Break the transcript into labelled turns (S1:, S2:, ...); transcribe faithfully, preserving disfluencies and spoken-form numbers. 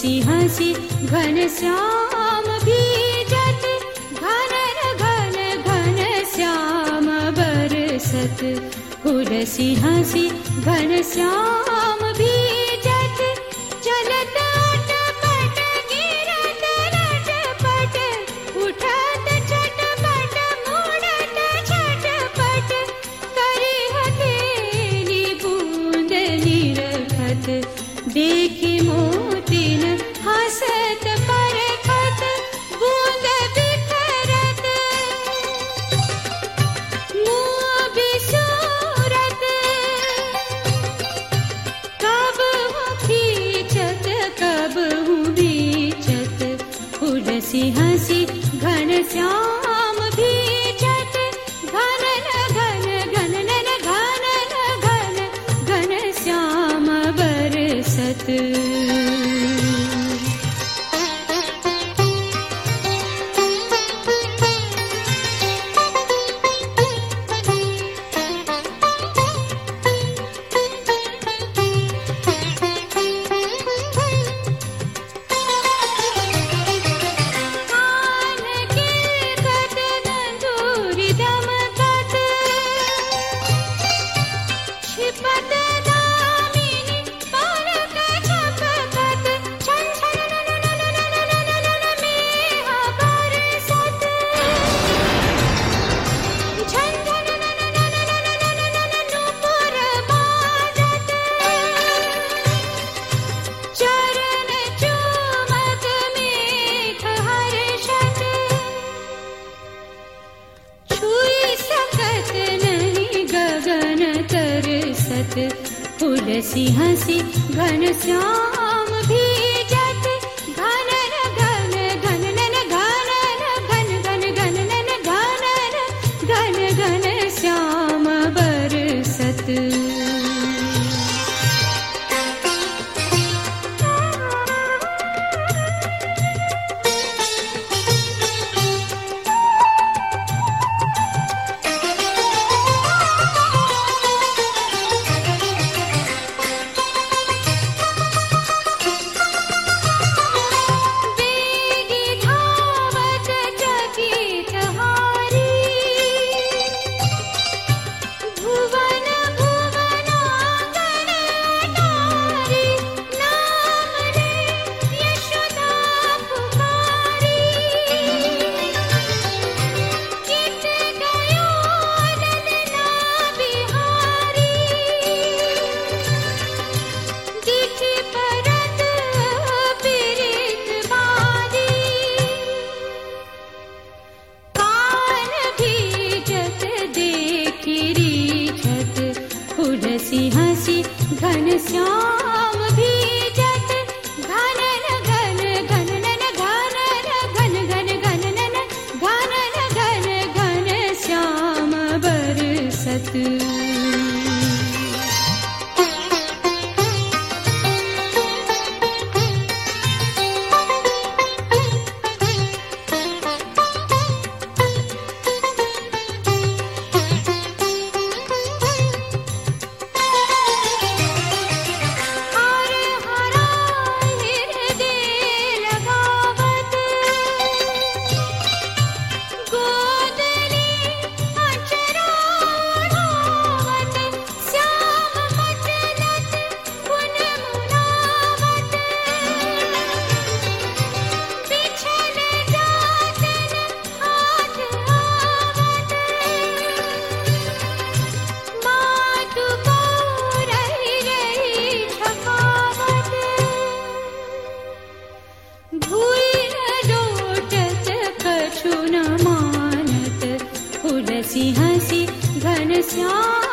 S1: तुलसी हंसी घन श्याम भीजत घन घन घन श्याम बरसत तुलसी हंसी घन श्याम भीजत चलत अटपट गिरत लटपट उठत चटपट मुड़त छटपट करी हथेली बूंद निरखत देखी मोतिन हसत परखत बूंद बिखरत मुँह बिसूरत कब हूँ खींचत कब हूँ बीचत तुलसी हंसी घन श्याम भीजत घन घन घन घन घन घन घन श्याम बरसत कान किलकत नंदूरी दमकत छिपत दामिनी पलक झपकत छन छन नन नन नन नन नन मेघ बरसत झन झन नन नन नन नन नन नूपुर बाजत चरण चूमत मेघ हर्षत छुई सकत नहीं गगन तरसत तुलसी हंसी घन श्याम भीजत घन घन घन नन घन घन घन घन नन घन घन घन श्याम बरसत वेगी धावत चकित हारी भुवन भुवनांगन अटारी नाम ले यशोदा पुकारी कित गयो ललना बिहारी दिखि परत पीड़ित बारी कान भीजत देखी रीझत तुलसी हंसी घन श्याम भीजत घन घन घन नन घन घन घन घन नन घन घन घन श्याम बरसत हर हरा हृदय लगावत गोदली अचरा ओढ़ावत श्याम मचलत पुन मुलावत बिछल जातन हाथ आवत मातु को रही रही छकावत भूल लोटत कछु न मानत तुलसी हंसी घन श्याम